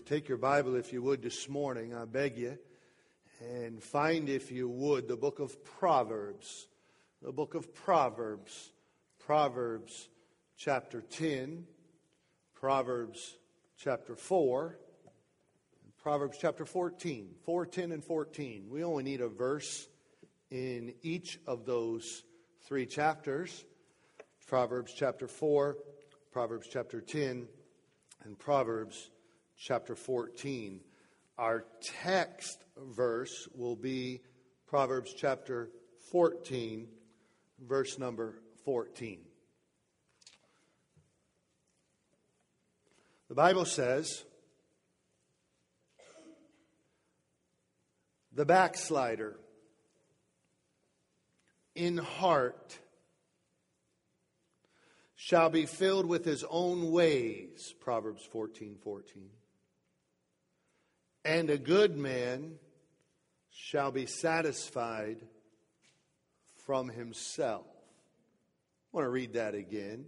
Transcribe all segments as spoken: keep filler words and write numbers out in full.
take your Bible, if you would, this morning, I beg you, and find, if you would, the book of Proverbs. The book of Proverbs. Proverbs chapter ten. Proverbs chapter four. And Proverbs chapter fourteen. four, ten, and fourteen. We only need a verse in each of those three chapters. Proverbs chapter four, Proverbs chapter ten, and Proverbs chapter fourteen. Our text verse will be Proverbs chapter fourteen, verse number fourteen. The Bible says, "The backslider in heart shall be filled with his own ways," Proverbs fourteen fourteen. "And a good man shall be satisfied from himself." I want to read that again.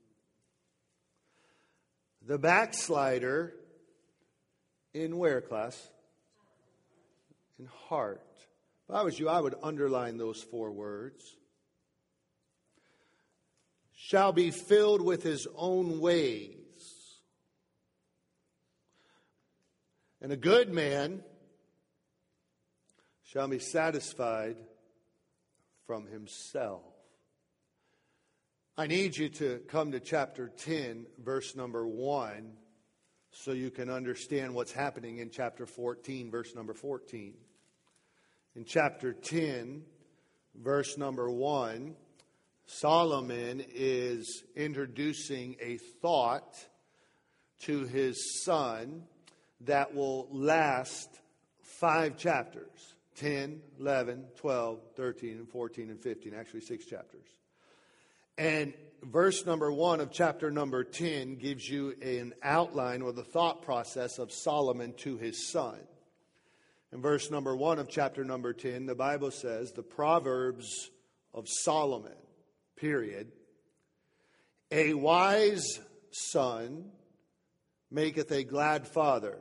The backslider in where, class? In heart. If I was you, I would underline those four words. Shall be filled with his own ways. And a good man shall be satisfied from himself. I need you to come to chapter ten, verse number one, so you can understand what's happening in chapter fourteen, verse number fourteen. In chapter ten, verse number one, Solomon is introducing a thought to his son that will last five chapters. ten, eleven, twelve, thirteen, and fourteen, and fifteen. Actually, six chapters. And verse number one of chapter number ten gives you an outline or the thought process of Solomon to his son. In verse number one of chapter number ten, the Bible says, "The Proverbs of Solomon, period. A wise son maketh a glad father,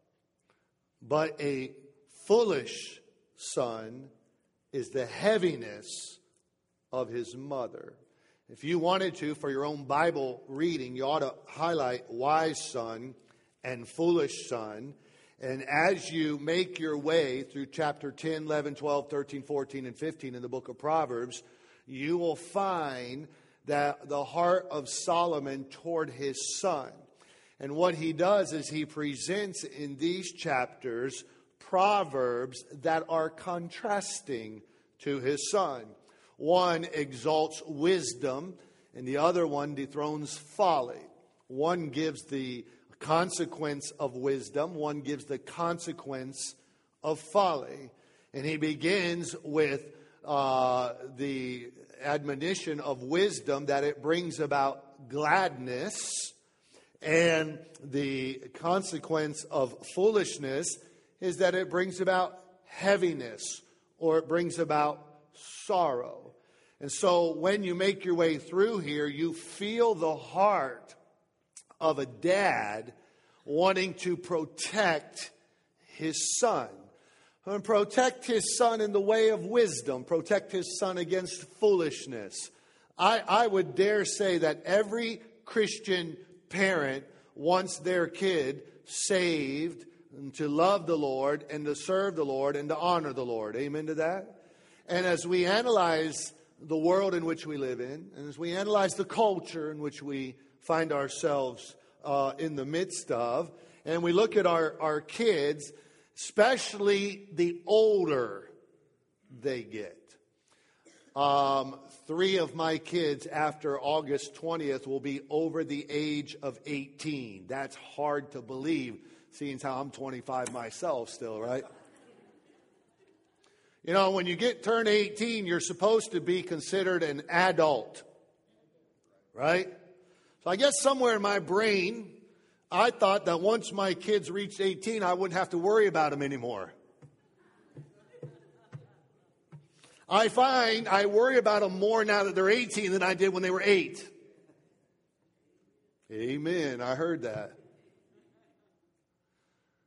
but a foolish son is the heaviness of his mother." If you wanted to, for your own Bible reading, you ought to highlight wise son and foolish son. And as you make your way through chapter ten, eleven, twelve, thirteen, fourteen, and fifteen in the book of Proverbs, you will find that the heart of Solomon toward his son. And what he does is he presents in these chapters proverbs that are contrasting to his son. One exalts wisdom, and the other one dethrones folly. One gives the consequence of wisdom, one gives the consequence of folly. And he begins with uh, the admonition of wisdom that it brings about gladness, and the consequence of foolishness is that it brings about heaviness, or it brings about sorrow. And so when you make your way through here, you feel the heart of a dad wanting to protect his son. And protect his son in the way of wisdom. Protect his son against foolishness. I, I would dare say that every Christian parent wants their kid saved and to love the Lord and to serve the Lord and to honor the Lord. Amen to that? And as we analyze the world in which we live in, and as we analyze the culture in which we find ourselves uh, in the midst of, and we look at our, our kids, especially the older they get. Um, three of my kids after August twentieth will be over the age of eighteen. That's hard to believe, seeing how I'm twenty-five myself still, right? You know, when you get turn eighteen, you're supposed to be considered an adult, right? So I guess somewhere in my brain, I thought that once my kids reached eighteen, I wouldn't have to worry about them anymore. I find I worry about them more now that they're eighteen than I did when they were eight. Amen. I heard that.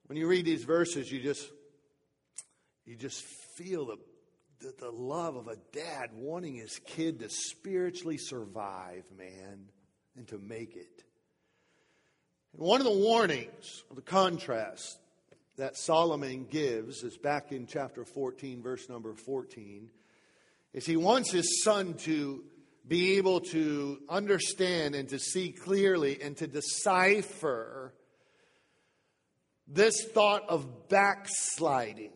When you read these verses, you just you just feel the, the, the love of a dad wanting his kid to spiritually survive, man, and to make it. And one of the warnings, or the contrast that Solomon gives is back in chapter fourteen, verse number fourteen, is he wants his son to be able to understand and to see clearly and to decipher this thought of backsliding.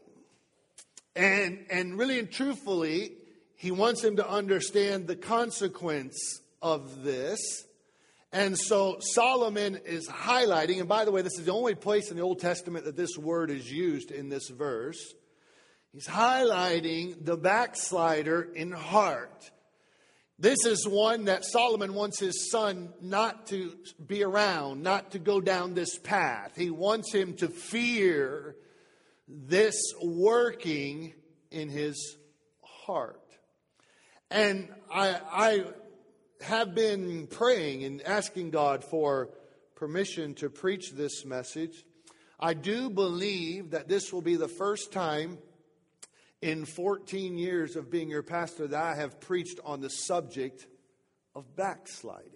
And, and really and truthfully, he wants him to understand the consequence of this. And so Solomon is highlighting, and by the way, this is the only place in the Old Testament that this word is used in this verse. He's highlighting the backslider in heart. This is one that Solomon wants his son not to be around, not to go down this path. He wants him to fear this working in his heart. And I, I have been praying and asking God for permission to preach this message. I do believe that this will be the first time in fourteen years of being your pastor that I have preached on the subject of backsliding.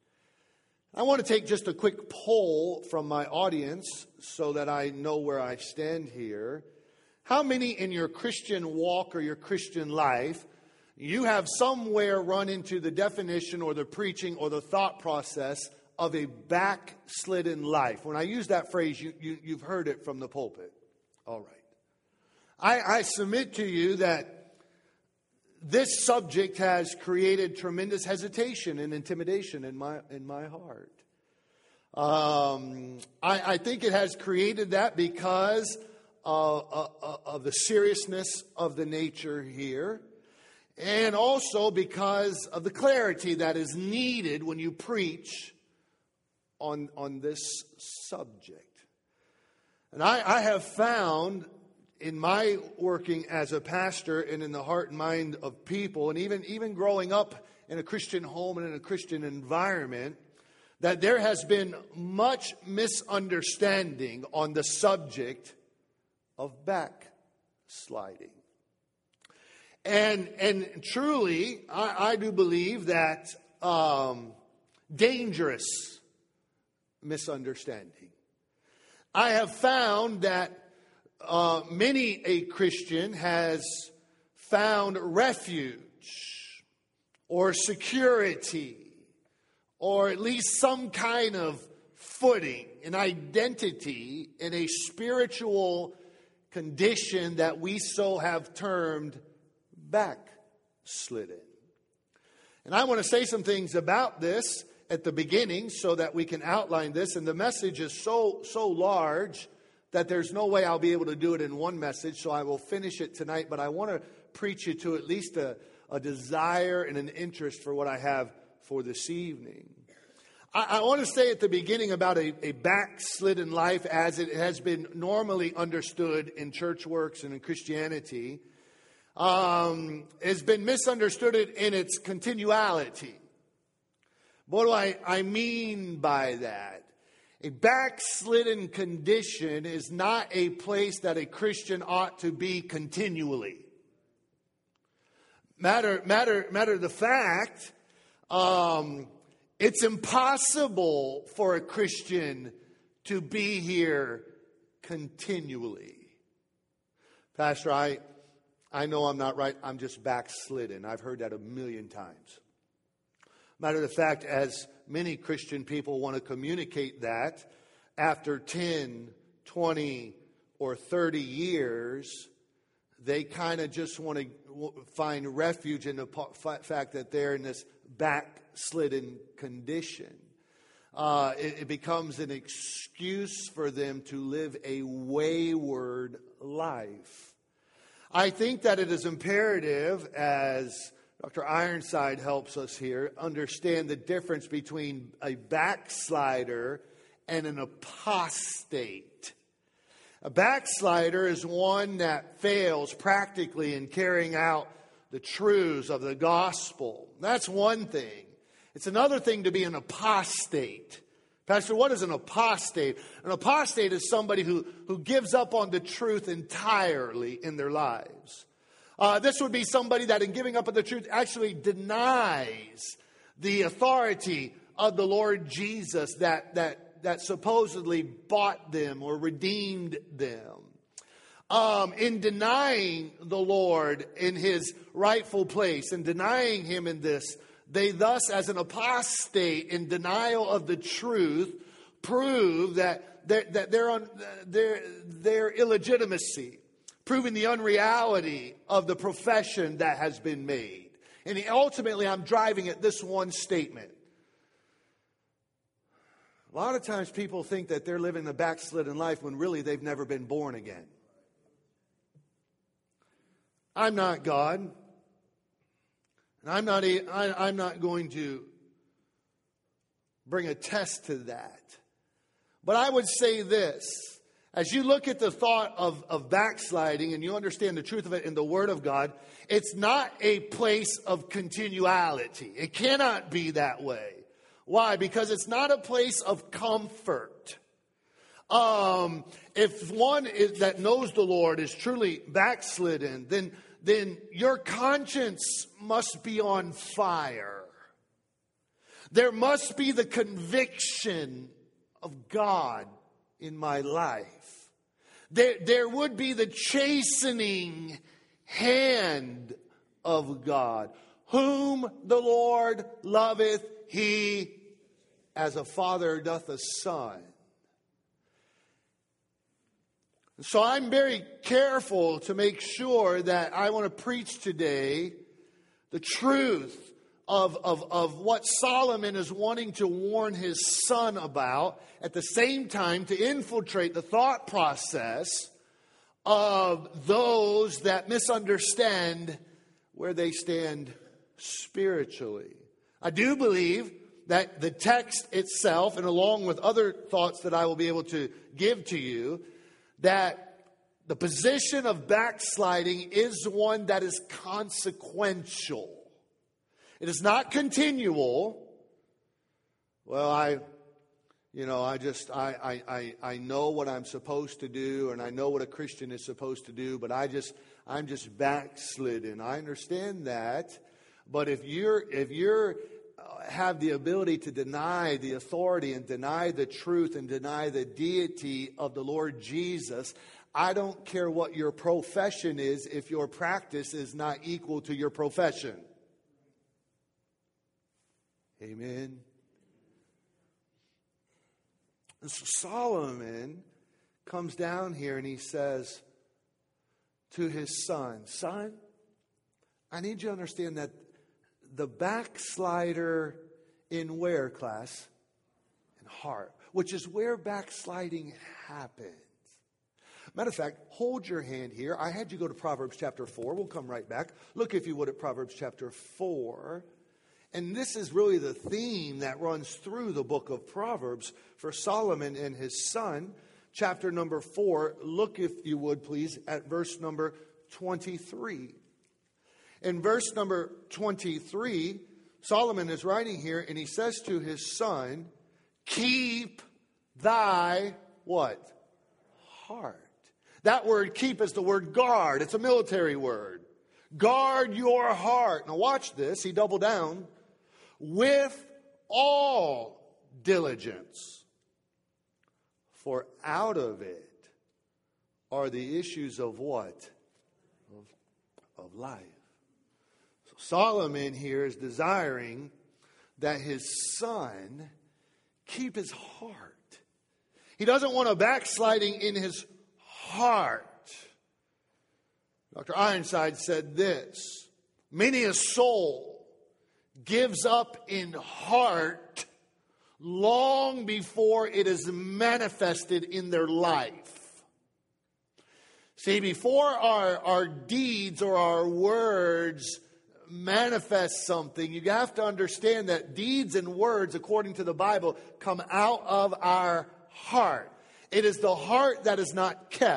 I want to take just a quick poll from my audience so that I know where I stand here. How many in your Christian walk or your Christian life you have somewhere run into the definition or the preaching or the thought process of a backslidden life? When I use that phrase, you, you, you've heard it from the pulpit. All right. I, I submit to you that this subject has created tremendous hesitation and intimidation in my in my heart. Um, I, I think it has created that because uh, uh, uh, of the seriousness of the nature here, and also because of the clarity that is needed when you preach on on this subject. And I, I have found, in my working as a pastor and in the heart and mind of people, and even, even growing up in a Christian home and in a Christian environment, that there has been much misunderstanding on the subject of backsliding. And, and truly, I, I do believe that um, dangerous misunderstanding. I have found that Uh, many a Christian has found refuge or security or at least some kind of footing, an identity in a spiritual condition that we so have termed backslidden. And I want to say some things about this at the beginning so that we can outline this. And the message is so, so large that there's no way I'll be able to do it in one message, so I will finish it tonight. But I want to preach you to at least a, a desire and an interest for what I have for this evening. I, I want to say at the beginning about a, a backslidden life as it has been normally understood in church works and in Christianity. Um, has been misunderstood in its continuality. What do I, I mean by that? A backslidden condition is not a place that a Christian ought to be continually. Matter, matter, matter of the fact, um, it's impossible for a Christian to be here continually. Pastor, I, I know I'm not right. I'm just backslidden. I've heard that a million times. Matter of the fact, as many Christian people want to communicate that, after ten, twenty, or thirty years, they kind of just want to find refuge in the fact that they're in this backslidden condition. Uh, it, it becomes an excuse for them to live a wayward life. I think that it is imperative, as Doctor Ironside helps us here, understand the difference between a backslider and an apostate. A backslider is one that fails practically in carrying out the truths of the gospel. That's one thing. It's another thing to be an apostate. Pastor, what is an apostate? An apostate is somebody who, who gives up on the truth entirely in their lives. Uh, this would be somebody that in giving up on the truth actually denies the authority of the Lord Jesus that, that, that supposedly bought them or redeemed them. Um, in denying the Lord in his rightful place and denying him in this, they thus, as an apostate in denial of the truth, prove that, that, that their, un, their, their illegitimacy, proving the unreality of the profession that has been made. And ultimately, I'm driving at this one statement. A lot of times people think that they're living a backslidden life when really they've never been born again. I'm not God. And I'm not, a, I, I'm not going to bring a test to that. But I would say this. As you look at the thought of, of backsliding and you understand the truth of it in the Word of God, it's not a place of continuality. It cannot be that way. Why? Because it's not a place of comfort. Um, if one is, that knows the Lord is truly backslidden, then, then your conscience must be on fire. There must be the conviction of God in my life. There, there would be the chastening hand of God. Whom the Lord loveth, he as a father doth a son. So I'm very careful to make sure that I want to preach today the truth of, of, of what Solomon is wanting to warn his son about, at the same time to infiltrate the thought process of those that misunderstand where they stand spiritually. I do believe that the text itself, and along with other thoughts that I will be able to give to you, that the position of backsliding is one that is consequential. It is not continual. Well, I, you know, I just, I, I, I, I know what I'm supposed to do, and I know what a Christian is supposed to do, but I just, I'm just backslidden. I understand that. But if you're, if you're, have the ability to deny the authority and deny the truth and deny the deity of the Lord Jesus, I don't care what your profession is if your practice is not equal to your profession. Amen. And so Solomon comes down here and he says to his son, son, I need you to understand that the backslider in where, class? In heart, which is where backsliding happens. Matter of fact, hold your hand here. I had you go to Proverbs chapter four. We'll come right back. Look, if you would, at Proverbs chapter four. And this is really the theme that runs through the book of Proverbs for Solomon and his son. Chapter number four. Look, if you would, please, at verse number twenty-three. In verse number twenty-three, Solomon is writing here, and he says to his son, keep thy, what? Heart. That word keep is the word guard. It's a military word. Guard your heart. Now watch this. He doubled down. With all diligence. For out of it are the issues of what? Of, of life. So Solomon here is desiring that his son keep his heart. He doesn't want a backsliding in his heart. Doctor Ironside said this: many a soul gives up in heart long before it is manifested in their life. See, before our, our deeds or our words manifest something, you have to understand that deeds and words, according to the Bible, come out of our heart. It is the heart that is not kept.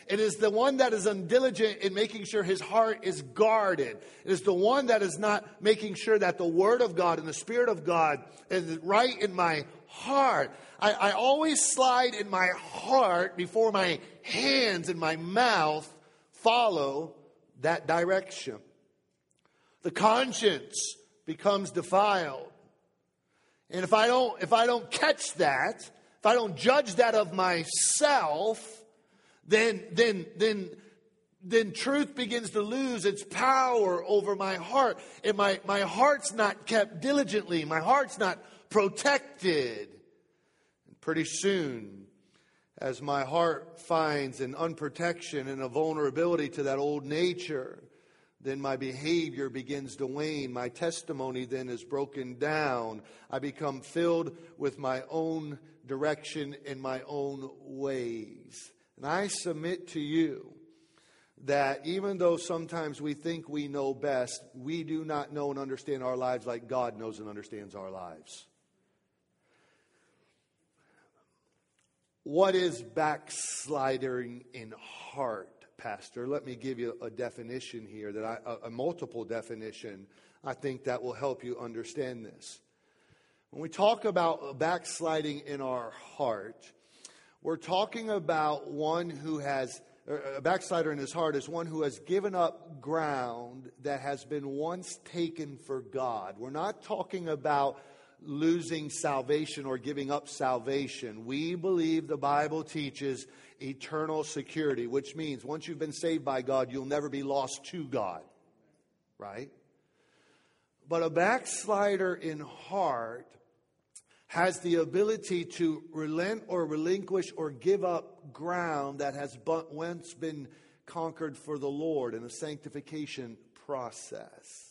It is the one that is undiligent in making sure his heart is guarded. It is the one that is not making sure that the Word of God and the Spirit of God is right in my heart. I, I always slide in my heart before my hands and my mouth follow that direction. The conscience becomes defiled. And if I don't, if I don't catch that, if I don't judge that of myself, then, then, then, then truth begins to lose its power over my heart. And my, my heart's not kept diligently. My heart's not protected. And pretty soon, as my heart finds an unprotection and a vulnerability to that old nature, then my behavior begins to wane. My testimony then is broken down. I become filled with my own direction and my own ways. And I submit to you that even though sometimes we think we know best, we do not know and understand our lives like God knows and understands our lives. What is backsliding in heart, Pastor? Let me give you a definition here, that I, a, a multiple definition. I think that will help you understand this. When we talk about backsliding in our heart, we're talking about one who has, a backslider in his heart is one who has given up ground that has been once taken for God. We're not talking about losing salvation or giving up salvation. We believe the Bible teaches eternal security, which means once you've been saved by God, you'll never be lost to God. Right? But a backslider in heart has the ability to relent or relinquish or give up ground that has but once been conquered for the Lord in a sanctification process.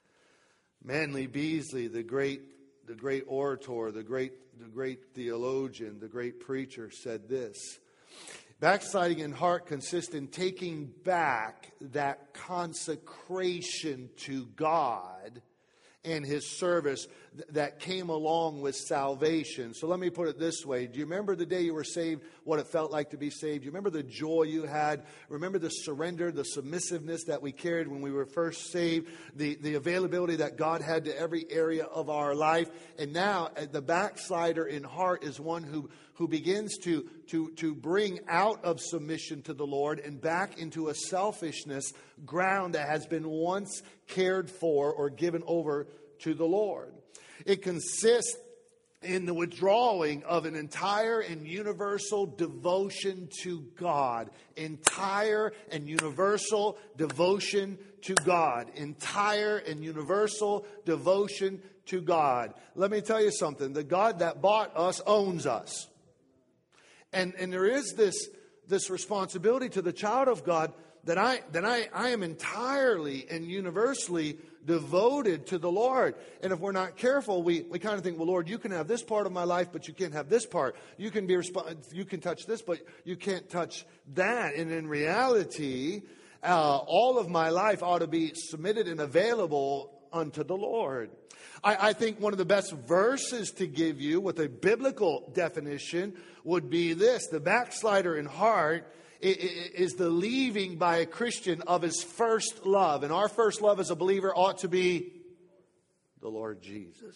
Manly Beasley, the great, the great orator, the great, the great theologian, the great preacher, said this: backsliding in heart consists in taking back that consecration to God and His service th- that came along with salvation. So let me put it this way. Do you remember the day you were saved, what it felt like to be saved? Do you remember the joy you had? Remember the surrender, the submissiveness that we carried when we were first saved? The, the availability that God had to every area of our life? And now the backslider in heart is one who, who begins to, to, to bring out of submission to the Lord and back into a selfishness ground that has been once cared for or given over to the Lord. It consists in the withdrawing of an entire and universal devotion to God. Entire and universal devotion to God. Entire and universal devotion to God. Let me tell you something. The God that bought us owns us. And, and there is this, this responsibility to the child of God that I that I, I am entirely and universally devoted to the Lord. And if we're not careful, we, we kind of think, well, Lord, you can have this part of my life, but you can't have this part. You can be resp- you can touch this, but you can't touch that. And in reality, uh, all of my life ought to be submitted and available unto the Lord. I, I think one of the best verses to give you with a biblical definition would be this: the backslider in heart is the leaving by a Christian of his first love. And our first love as a believer ought to be the Lord Jesus.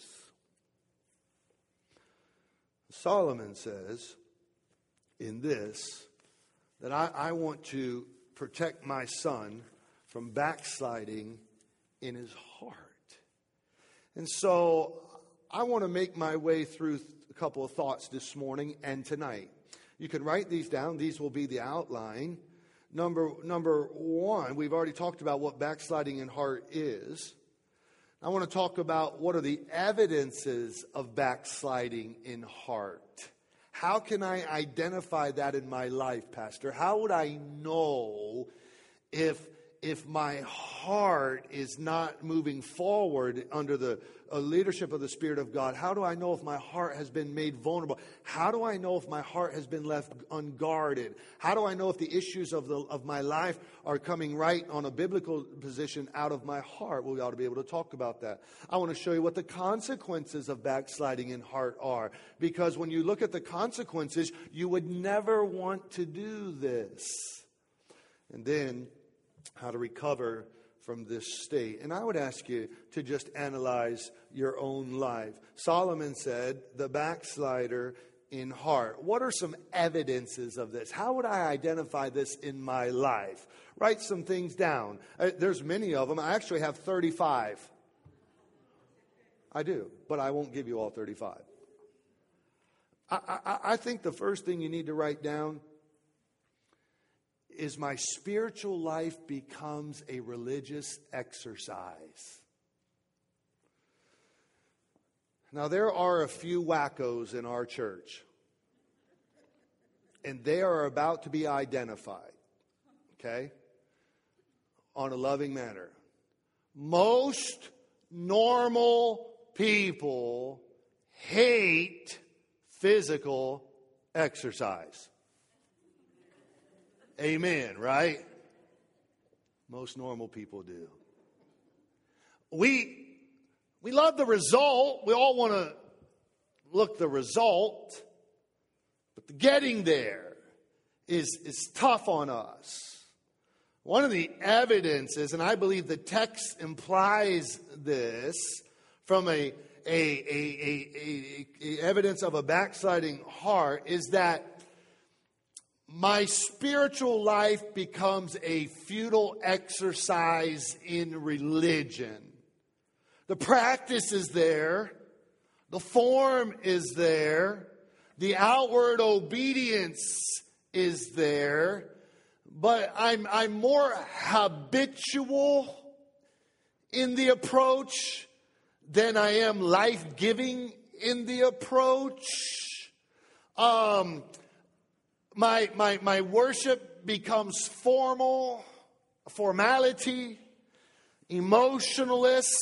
Solomon says in this that I, I want to protect my son from backsliding in his heart. And so I want to make my way through a couple of thoughts this morning and tonight. You can write these down. These will be the outline. Number, number one, we've already talked about what backsliding in heart is. I want to talk about what are the evidences of backsliding in heart. How can I identify that in my life, Pastor? How would I know if if my heart is not moving forward under the uh, leadership of the Spirit of God? How do I know if my heart has been made vulnerable? How do I know if my heart has been left unguarded? How do I know if the issues of the of my life are coming right on a biblical position out of my heart? Well, we ought to be able to talk about that. I want to show you what the consequences of backsliding in heart are. Because when you look at the consequences, you would never want to do this. and then how to recover from this state. And I would ask you to just analyze your own life. Solomon said, the backslider in heart. What are some evidences of this? How would I identify this in my life? Write some things down. Uh, there's many of them. I actually have thirty-five. I do, but I won't give you all thirty-five. I, I, I think the first thing you need to write down is my spiritual life becomes a religious exercise. Now, there are a few wackos in our church, and they are about to be identified, okay, on a loving manner. Most normal people hate physical exercise. Amen, right? Most normal people do. We we love the result. We all want to look the result. But the getting there is, is tough on us. One of the evidences, and I believe the text implies this, from a, a, a, a, a evidence of a backsliding heart, is that my spiritual life becomes a futile exercise in religion. The practice is there. The form is there. The outward obedience is there. But I'm, I'm more habitual in the approach than I am life-giving in the approach. Um, my, my, my worship becomes formal, formality, emotionless,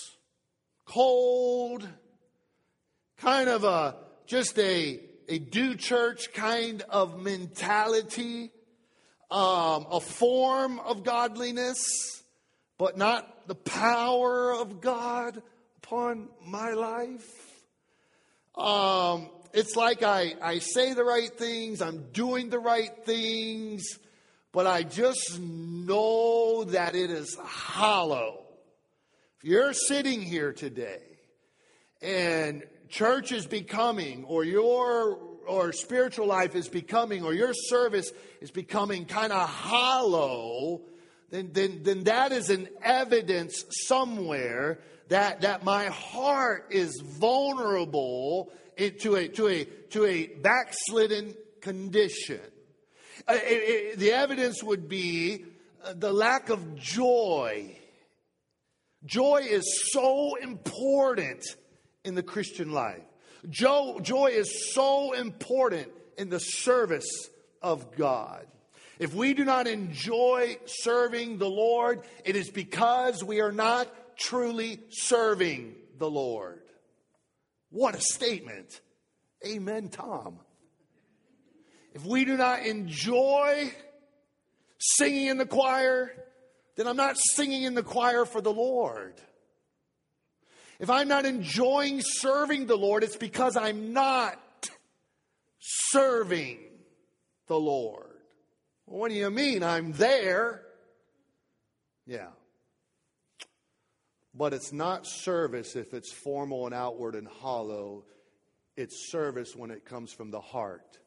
cold, kind of a just a, a do church kind of mentality, um, a form of godliness, but not the power of God upon my life. Um, it's like I, I say the right things, I'm doing the right things, but I just know that it is hollow. If you're sitting here today and church is becoming, or your or spiritual life is becoming, or your service is becoming kind of hollow, then, then, then that is an evidence somewhere that, that my heart is vulnerable to a, to a, to a backslidden condition. Uh, it, it, the evidence would be the lack of joy. Joy is so important in the Christian life. Joy, joy is so important in the service of God. If we do not enjoy serving the Lord, it is because we are not truly serving the Lord. What a statement. Amen, Tom. If we do not enjoy singing in the choir, then I'm not singing in the choir for the Lord. If I'm not enjoying serving the Lord, it's because I'm not serving the Lord. Well, what do you mean? I'm there. Yeah. But it's not service if it's formal and outward and hollow. It's service when it comes from the heart.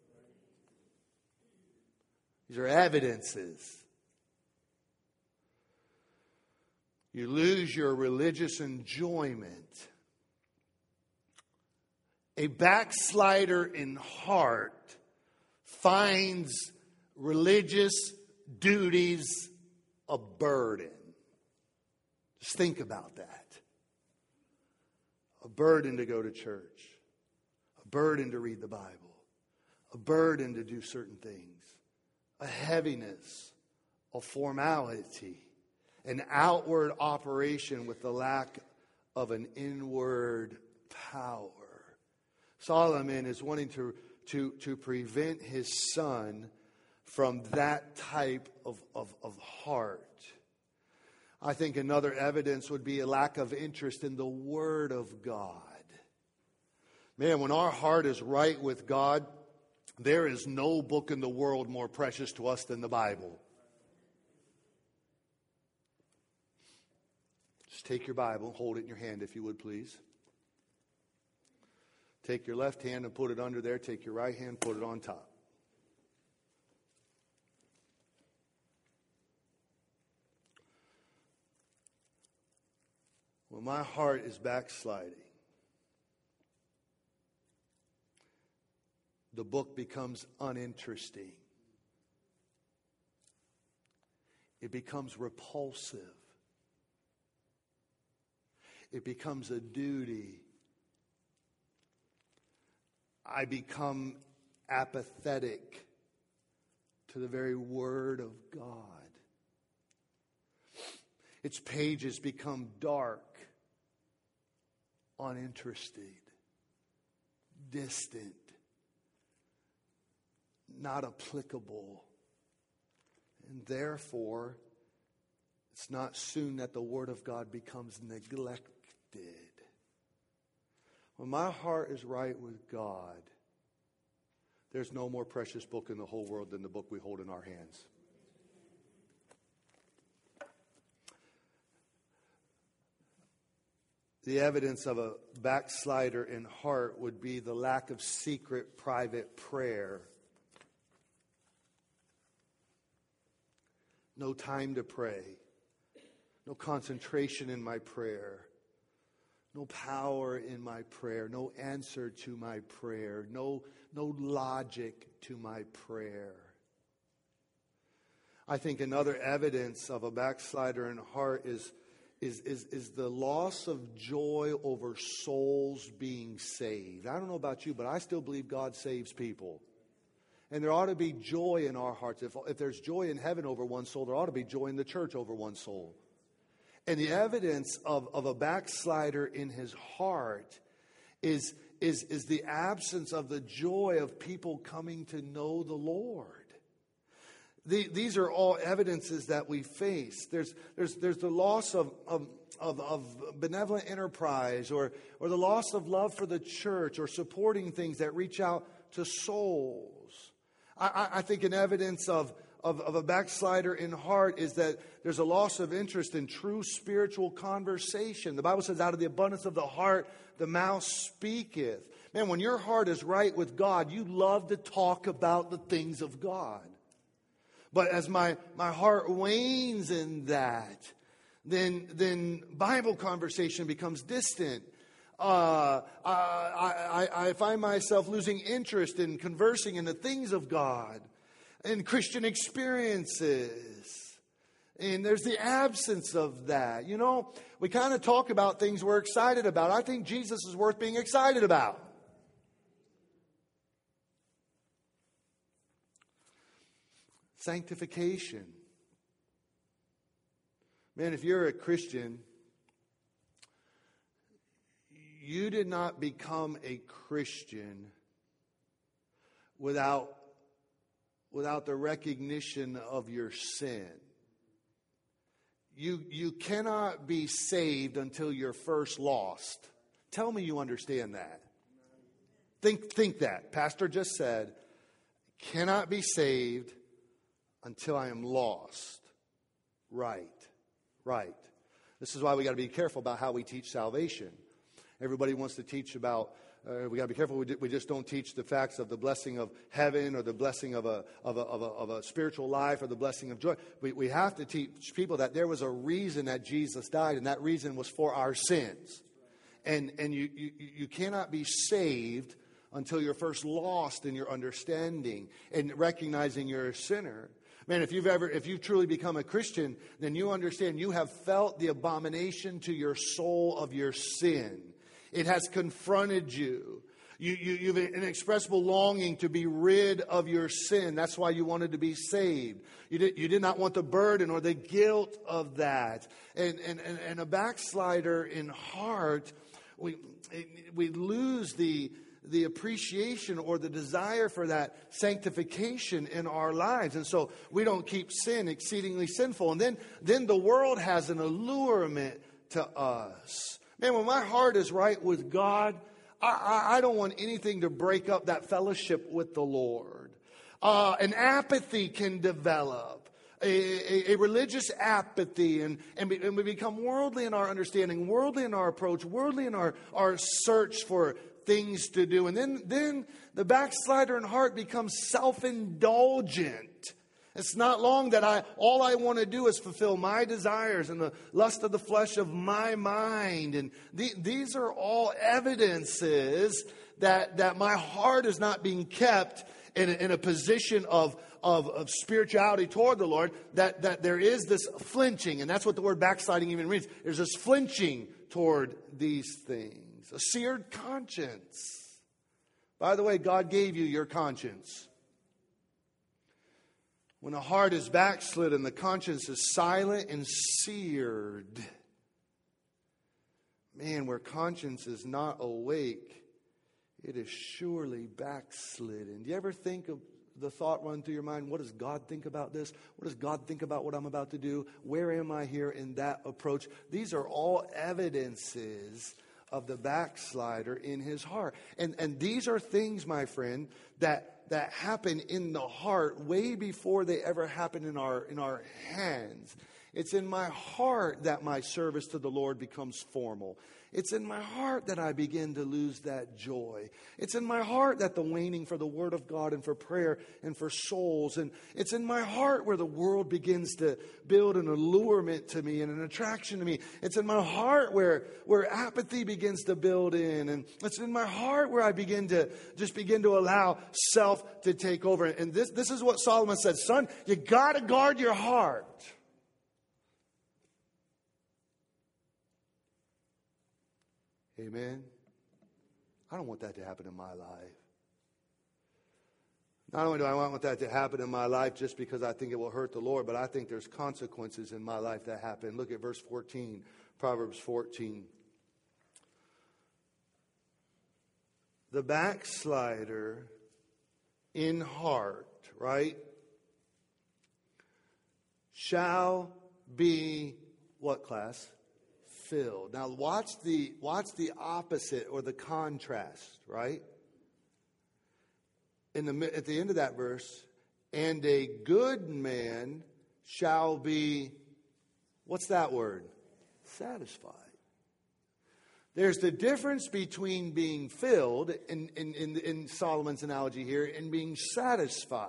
These are evidences. You lose your religious enjoyment. A backslider in heart finds religious duties a burden. Just think about that. A burden to go to church. A burden to read the Bible. A burden to do certain things. A heaviness. A formality. An outward operation with the lack of an inward power. Solomon is wanting to, to, to prevent his son from that type of, of, of heart. I think another evidence would be a lack of interest in the Word of God. Man, when our heart is right with God, there is no book in the world more precious to us than the Bible. Just take your Bible and hold it in your hand, if you would, please. Take your left hand and put it under there. Take your right hand, put it on top. When my heart is backsliding, the book becomes uninteresting. It becomes repulsive. It becomes a duty. I become apathetic to the very Word of God. Its pages become dark, uninterested, distant, not applicable. And therefore, it's not soon that the Word of God becomes neglected. When my heart is right with God, there's no more precious book in the whole world than the book we hold in our hands. The evidence of a backslider in heart would be the lack of secret, private prayer. No time to pray. No concentration in my prayer. No power in my prayer. No answer to my prayer. No, no logic to my prayer. I think another evidence of a backslider in heart is, is, is, is the loss of joy over souls being saved. I don't know about you, but I still believe God saves people. And there ought to be joy in our hearts. If, if there's joy in heaven over one soul, there ought to be joy in the church over one soul. And the evidence of, of a backslider in his heart is, is, is the absence of the joy of people coming to know the Lord. The, these are all evidences that we face. There's, there's, there's the loss of, of, of, of benevolent enterprise, or, or the loss of love for the church, or supporting things that reach out to souls. I, I think an evidence of, of, of a backslider in heart is that there's a loss of interest in true spiritual conversation. The Bible says, out of the abundance of the heart, the mouth speaketh. Man, when your heart is right with God, you love to talk about the things of God. But as my, my heart wanes in that, then, then Bible conversation becomes distant. Uh, I, I, I find myself losing interest in conversing in the things of God, in Christian experiences. And there's the absence of that. You know, we kind of talk about things we're excited about. I think Jesus is worth being excited about. Sanctification. Man, if you're a Christian, you did not become a Christian without, without the recognition of your sin. You, you cannot be saved until you're first lost. Tell me you understand that. Think, think that. Pastor just said, cannot be saved until I am lost. Right. Right. This is why we got to be careful about how we teach salvation. Everybody wants to teach about, uh, we got to be careful, we, d- we just don't teach the facts of the blessing of heaven, or the blessing of a, of a, of a, of a spiritual life, or the blessing of joy. We, we have to teach people that there was a reason that Jesus died, and that reason was for our sins. And, and you, you, you cannot be saved until you're first lost in your understanding and recognizing you're a sinner. Man, if you've ever, if you've truly become a Christian, then you understand you have felt the abomination to your soul of your sin. It has confronted you. You, you. You've an inexpressible longing to be rid of your sin. That's why you wanted to be saved. You did, you did not want the burden or the guilt of that. And, and, and, and a backslider in heart, we, we lose the... the appreciation or the desire for that sanctification in our lives. And so we don't keep sin exceedingly sinful. And then, then the world has an allurement to us. Man, when my heart is right with God, I, I, I don't want anything to break up that fellowship with the Lord. Uh, an apathy can develop. a, a, a religious apathy, and, and, we, and we become worldly in our understanding, worldly in our approach, worldly in our, our search for things to do. And then, then the backslider in heart becomes self-indulgent. It's not long that I all I want to do is fulfill my desires and the lust of the flesh of my mind. And the, these are all evidences that, that my heart is not being kept in a, in a position of, of, of spirituality toward the Lord, that, that there is this flinching. And that's what the word backsliding even means. There's this flinching toward these things. A seared conscience. By the way, God gave you your conscience. When a heart is backslidden, the conscience is silent and seared. Man, where conscience is not awake, it is surely backslidden. Do you ever think of the thought run through your mind, what does God think about this? What does God think about what I'm about to do? Where am I here in that approach? These are all evidences of the backslider in his heart. And, and these are things, my friend, that that happen in the heart way before they ever happen in our in our hands. It's in my heart that my service to the Lord becomes formal. It's in my heart that I begin to lose that joy. It's in my heart that the waning for the Word of God and for prayer and for souls. And it's in my heart where the world begins to build an allurement to me and an attraction to me. It's in my heart where, where apathy begins to build in. And it's in my heart where I begin to just begin to allow self to take over. And this, this is what Solomon said, son, you got to guard your heart. Amen. I don't want that to happen in my life. Not only do I want that to happen in my life just because I think it will hurt the Lord, but I think there's consequences in my life that happen. Look at verse fourteen, Proverbs fourteen. The backslider in heart, right, shall be, what class? Filled. Now watch the watch the opposite or the contrast, right? In the at the end of that verse, and a good man shall be, what's that word? Satisfied. There's the difference between being filled in, in, in, in Solomon's analogy here and being satisfied.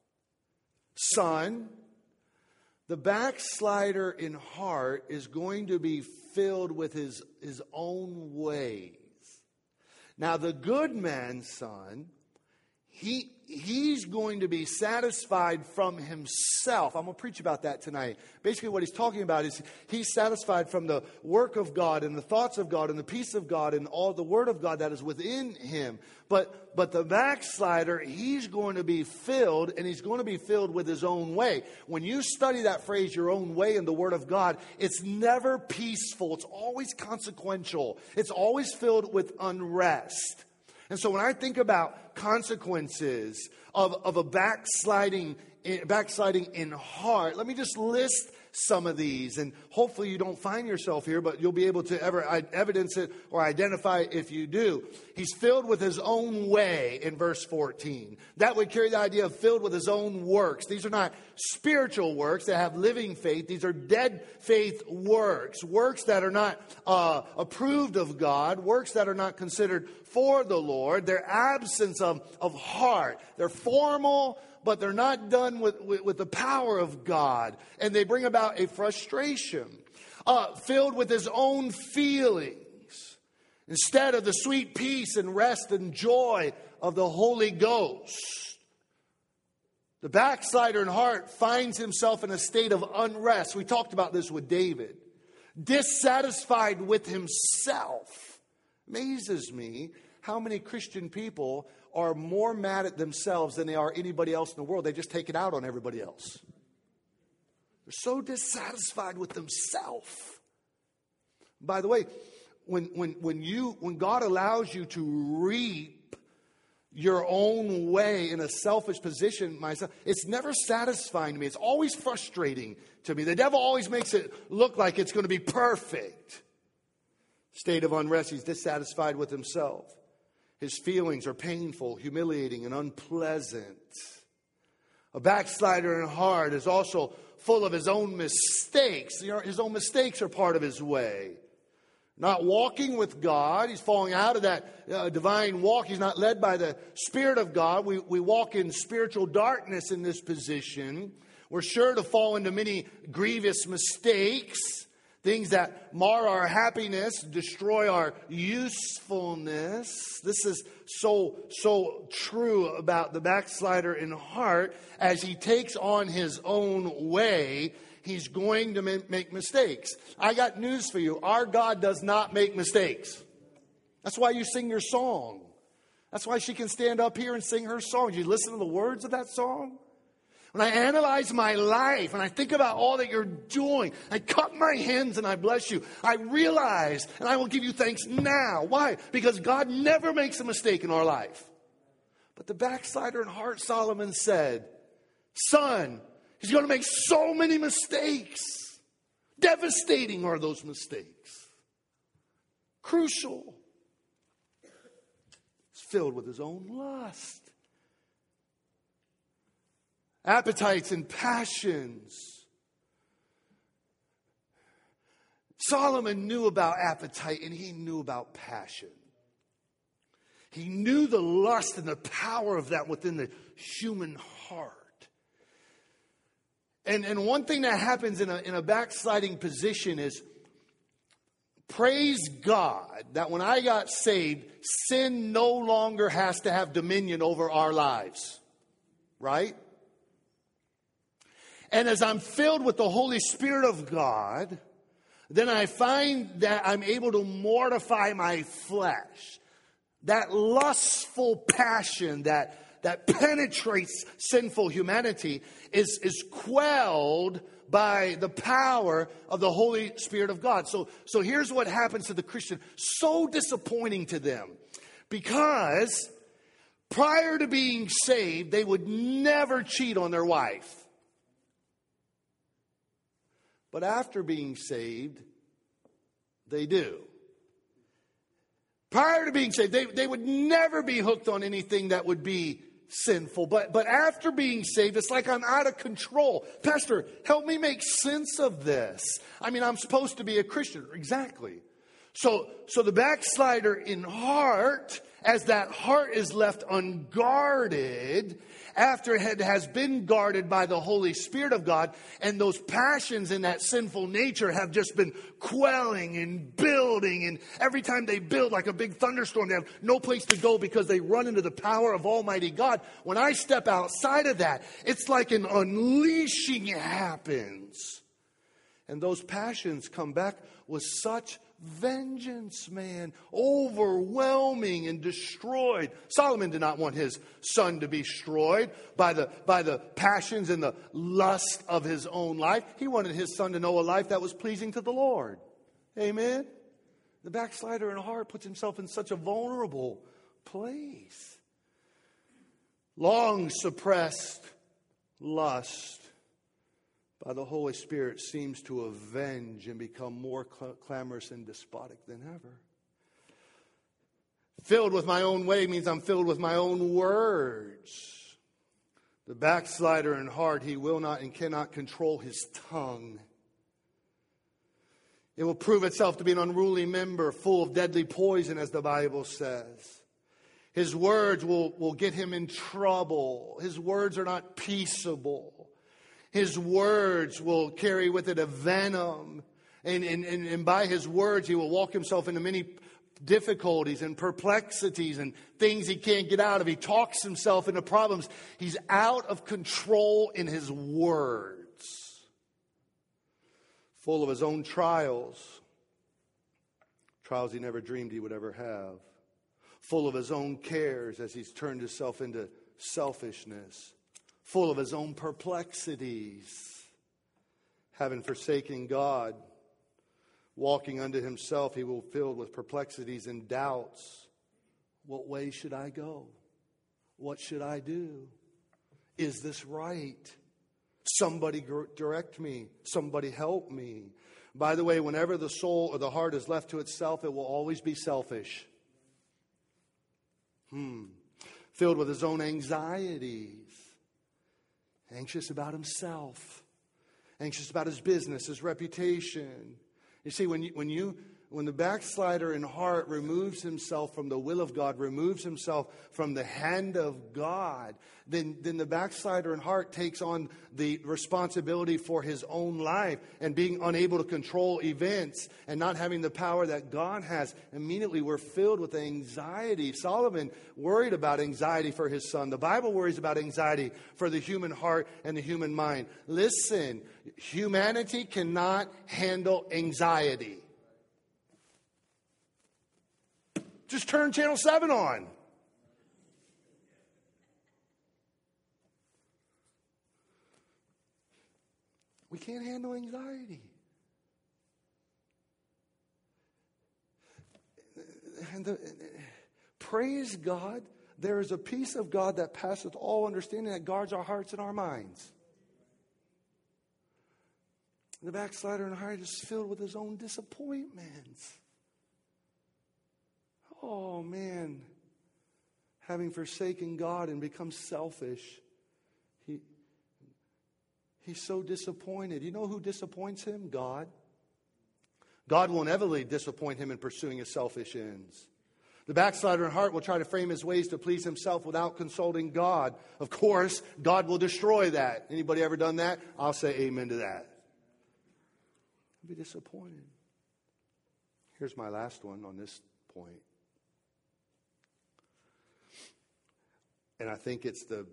Son, the backslider in heart is going to be filled with his, his own ways. Now, the good man's son, he, he's going to be satisfied from himself. I'm going to preach about that tonight. Basically, what he's talking about is he's satisfied from the work of God and the thoughts of God and the peace of God and all the word of God that is within him. But, but the backslider, he's going to be filled, and he's going to be filled with his own way. When you study that phrase, your own way, in the word of God, it's never peaceful. It's always consequential. It's always filled with unrest. And so when I think about consequences of, of a backsliding, backsliding in heart, let me just list some of these. And hopefully you don't find yourself here, but you'll be able to ever evidence it or identify it if you do. He's filled with his own way in verse fourteen. That would carry the idea of filled with his own works. These are not spiritual works that have living faith. These are dead faith works. Works that are not uh, approved of God. Works that are not considered for the Lord. They're absence of, of heart. They're formal, but they're not done with, with, with the power of God. And they bring about a frustration. Uh, filled with his own feelings. Instead of the sweet peace and rest and joy of the Holy Ghost. The backslider in heart finds himself in a state of unrest. We talked about this with David. Dissatisfied with himself. Amazes me how many Christian people are more mad at themselves than they are anybody else in the world. They just take it out on everybody else. They're so dissatisfied with themselves. By the way, when when when you when God allows you to reap your own way in a selfish position, myself, it's never satisfying to me. It's always frustrating to me. The devil always makes it look like it's going to be perfect. State of unrest. He's dissatisfied with himself. His feelings are painful, humiliating, and unpleasant. A backslider in heart is also full of his own mistakes. You know, his own mistakes are part of his way. Not walking with God. He's falling out of that uh, divine walk. He's not led by the Spirit of God. We, we walk in spiritual darkness in this position. We're sure to fall into many grievous mistakes. Things that mar our happiness, destroy our usefulness. This is so, so true about the backslider in heart. As he takes on his own way, he's going to make mistakes. I got news for you. Our God does not make mistakes. That's why you sing your song. That's why she can stand up here and sing her song. You listen to the words of that song? When I analyze my life and I think about all that you're doing, I cup my hands and I bless you. I realize, and I will give you thanks now. Why? Because God never makes a mistake in our life. But the backslider in heart, Solomon said, son, he's going to make so many mistakes. Devastating are those mistakes. Crucial. He's filled with his own lust. Appetites and passions. Solomon knew about appetite and he knew about passion. He knew the lust and the power of that within the human heart. And, and one thing that happens in a, in a backsliding position is, praise God that when I got saved, sin no longer has to have dominion over our lives. Right? And as I'm filled with the Holy Spirit of God, then I find that I'm able to mortify my flesh. That lustful passion that, that penetrates sinful humanity is, is quelled by the power of the Holy Spirit of God. So, so here's what happens to the Christian. So disappointing to them. Because prior to being saved, they would never cheat on their wife. But after being saved, they do. Prior to being saved, they, they would never be hooked on anything that would be sinful. But, but after being saved, it's like I'm out of control. Pastor, help me make sense of this. I mean, I'm supposed to be a Christian. Exactly. So, so the backslider in heart, as that heart is left unguarded, after it has been guarded by the Holy Spirit of God, and those passions in that sinful nature have just been quelling and building, and every time they build like a big thunderstorm, they have no place to go because they run into the power of Almighty God. When I step outside of that, it's like an unleashing happens. And those passions come back with such vengeance, man, overwhelming and destroyed. Solomon did not want his son to be destroyed by the, by the passions and the lust of his own life. He wanted his son to know a life that was pleasing to the Lord. Amen? The backslider in heart puts himself in such a vulnerable place. Long suppressed lust by the Holy Spirit seems to avenge and become more cl- clamorous and despotic than ever. Filled with my own way means I'm filled with my own words. The backslider in heart, he will not and cannot control his tongue. It will prove itself to be an unruly member, full of deadly poison, as the Bible says. His words will, will get him in trouble. His words are not peaceable. His words will carry with it a venom. And, and, and, and by his words, he will walk himself into many difficulties and perplexities and things he can't get out of. He talks himself into problems. He's out of control in his words. Full of his own trials. Trials he never dreamed he would ever have. Full of his own cares as he's turned himself into selfishness. Full of his own perplexities, having forsaken God, walking unto himself, he will be filled with perplexities and doubts. What way should I go? What should I do? Is this right? Somebody direct me. Somebody help me. By the way, whenever the soul or the heart is left to itself, it will always be selfish. Hmm. Filled with his own anxieties. Anxious about himself. anxious about his business, his reputation. You see, when you, when you, when the backslider in heart removes himself from the will of God, removes himself from the hand of God, then, then the backslider in heart takes on the responsibility for his own life and being unable to control events and not having the power that God has. Immediately we're filled with anxiety. Solomon worried about anxiety for his son. The Bible worries about anxiety for the human heart and the human mind. Listen, humanity cannot handle anxiety. Just turn Channel seven on. We can't handle anxiety. And the, praise God, there is a peace of God that passeth all understanding that guards our hearts and our minds. The backslider in heart is filled with his own disappointments. Oh, man, having forsaken God and become selfish, he, he's so disappointed. You know who disappoints him? God. God will inevitably disappoint him in pursuing his selfish ends. The backslider in heart will try to frame his ways to please himself without consulting God. Of course, God will destroy that. Anybody ever done that? I'll say amen to that. I'll be disappointed. Here's my last one on this point. And I think it's the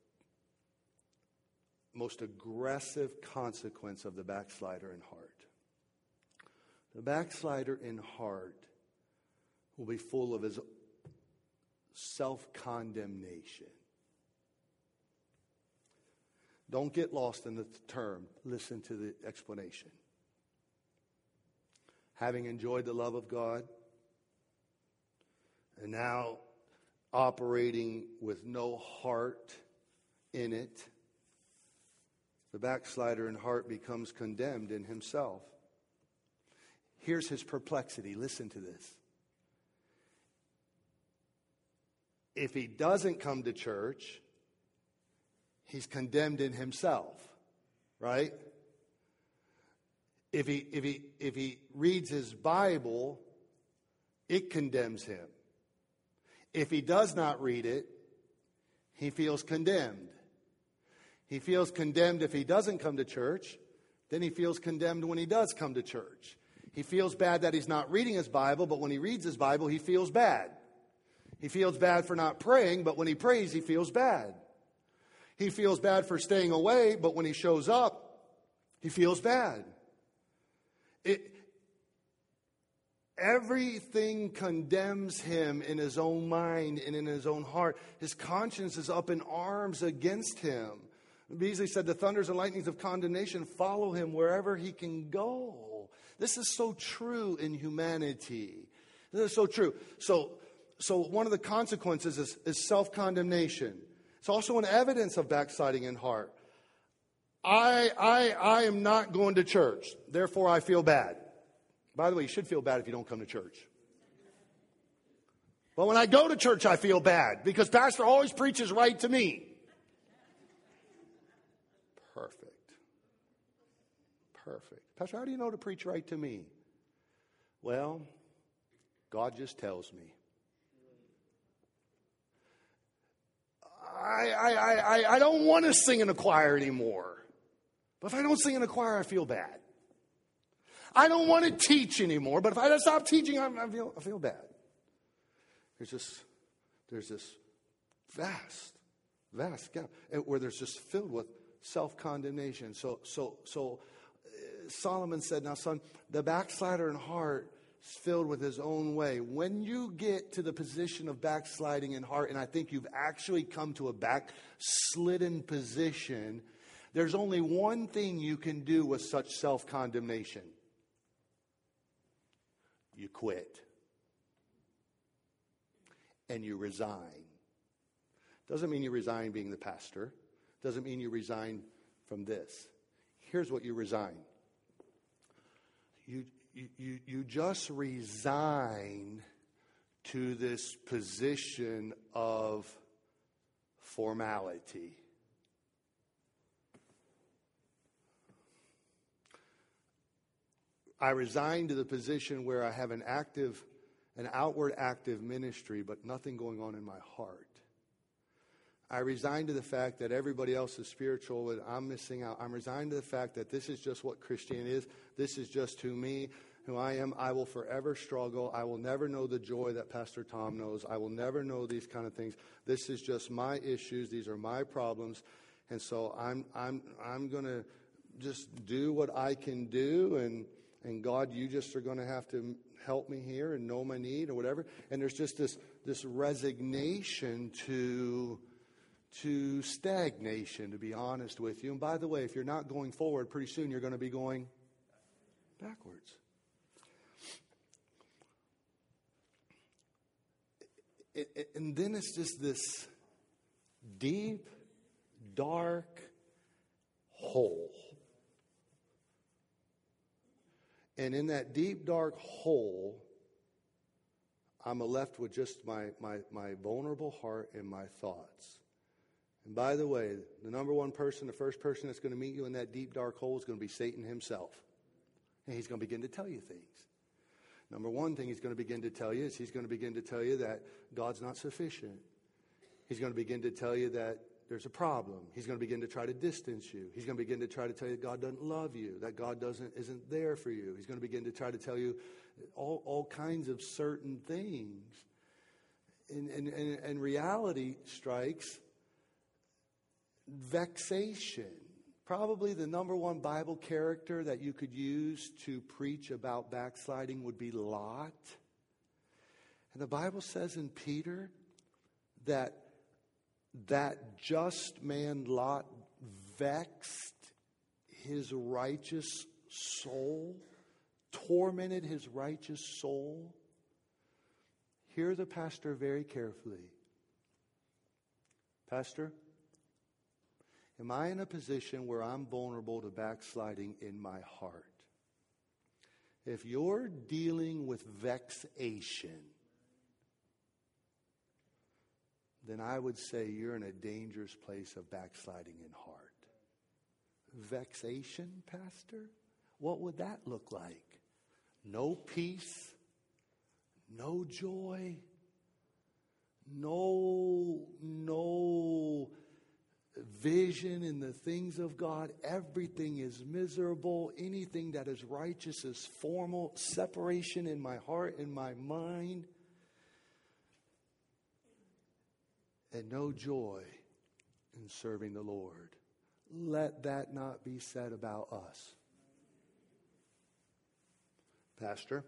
most aggressive consequence of the backslider in heart. The backslider in heart will be full of his self-condemnation. Don't get lost in the term. Listen to the explanation. Having enjoyed the love of God, and now operating with no heart in it, the backslider in heart becomes condemned in himself. Here's his perplexity. Listen to this. If he doesn't come to church, he's condemned in himself, right? If he if he if he reads his Bible, it condemns him. If he does not read it, he feels condemned. He feels condemned if he doesn't come to church. Then he feels condemned when he does come to church. He feels bad that he's not reading his Bible, but when he reads his Bible, he feels bad. He feels bad for not praying, but when he prays, he feels bad. He feels bad for staying away, but when he shows up, he feels bad. It, everything condemns him in his own mind and in his own heart. His conscience is up in arms against him. Beasley said, the thunders and lightnings of condemnation follow him wherever he can go. This is so true in humanity. This is so true. So, so one of the consequences is, is self-condemnation. It's also an evidence of backsliding in heart. I, I, I am not going to church, therefore I feel bad. By the way, you should feel bad if you don't come to church. But when I go to church, I feel bad because pastor always preaches right to me. Perfect. Perfect. Pastor, how do you know to preach right to me? Well, God just tells me. I, I, I, I don't want to sing in a choir anymore. But if I don't sing in a choir, I feel bad. I don't want to teach anymore, but if I stop teaching, I, I, feel, I feel bad. There's this, there's this vast, vast gap where there's just filled with self-condemnation. So, so, so uh, Solomon said, now son, the backslider in heart is filled with his own way. When you get to the position of backsliding in heart, and I think you've actually come to a backslidden position, there's only one thing you can do with such self-condemnation. You quit. And you resign. Doesn't mean you resign being the pastor. Doesn't mean you resign from this. Here's what you resign. You, you, you, you just resign to this position of formality. I resigned to the position where I have an active, an outward active ministry, but nothing going on in my heart. I resigned to the fact that everybody else is spiritual and I'm missing out. I'm resigned to the fact that this is just what Christianity is. This is just who me, who I am. I will forever struggle. I will never know the joy that Pastor Tom knows. I will never know these kind of things. This is just my issues. These are my problems. And so I'm I'm I'm going to just do what I can do, and and God, you just are going to have to help me here and know my need or whatever. And there's just this this resignation to to stagnation, to be honest with you. And by the way, if you're not going forward, pretty soon you're going to be going backwards. And then it's just this deep, dark hole. And in that deep, dark hole, I'm left with just my, my, my vulnerable heart and my thoughts. And by the way, the number one person, the first person that's going to meet you in that deep, dark hole is going to be Satan himself. And he's going to begin to tell you things. Number one thing he's going to begin to tell you is he's going to begin to tell you that God's not sufficient. He's going to begin to tell you that there's a problem. He's going to begin to try to distance you. He's going to begin to try to tell you that God doesn't love you, that God doesn't isn't there for you. He's going to begin to try to tell you all, all kinds of certain things. And, and, and, and reality strikes vexation. Probably the number one Bible character that you could use to preach about backsliding would be Lot. And the Bible says in Peter that that just man Lot vexed his righteous soul, tormented his righteous soul. Hear the pastor very carefully. Pastor, am I in a position where I'm vulnerable to backsliding in my heart? If you're dealing with vexation, then I would say you're in a dangerous place of backsliding in heart. Vexation, Pastor? What would that look like? No peace, no joy, no, no vision in the things of God. Everything is miserable. Anything that is righteous is formal. Separation in my heart, in my mind. And no joy in serving the Lord. Let that not be said about us. Pastor,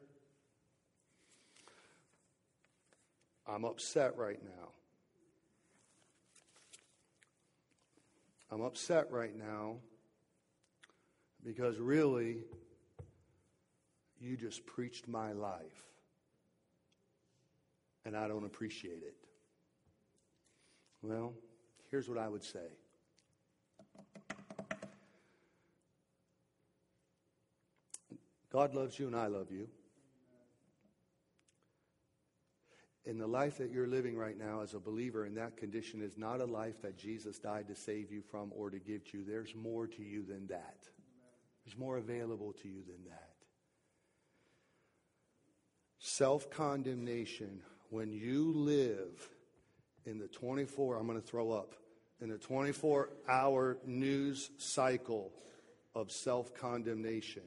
I'm upset right now. I'm upset right now because really, you just preached my life. And I don't appreciate it. Well, here's what I would say. God loves you and I love you. And the life that you're living right now as a believer in that condition is not a life that Jesus died to save you from or to give to you. There's more to you than that. There's more available to you than that. Self-condemnation, when you live in the twenty-four, I'm going to throw up, in the twenty-four hour news cycle of self-condemnation,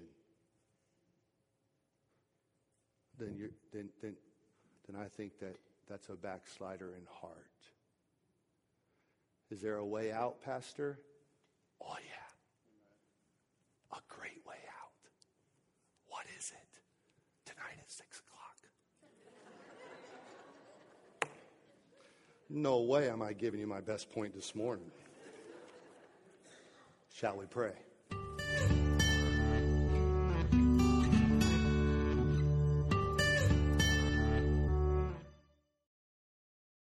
then you then then then I think that that's a backslider in heart. Is there a way out, Pastor? Oh yeah, a great way out. What is it? Tonight at six o'clock. No way am I giving you my best point this morning. Shall we pray?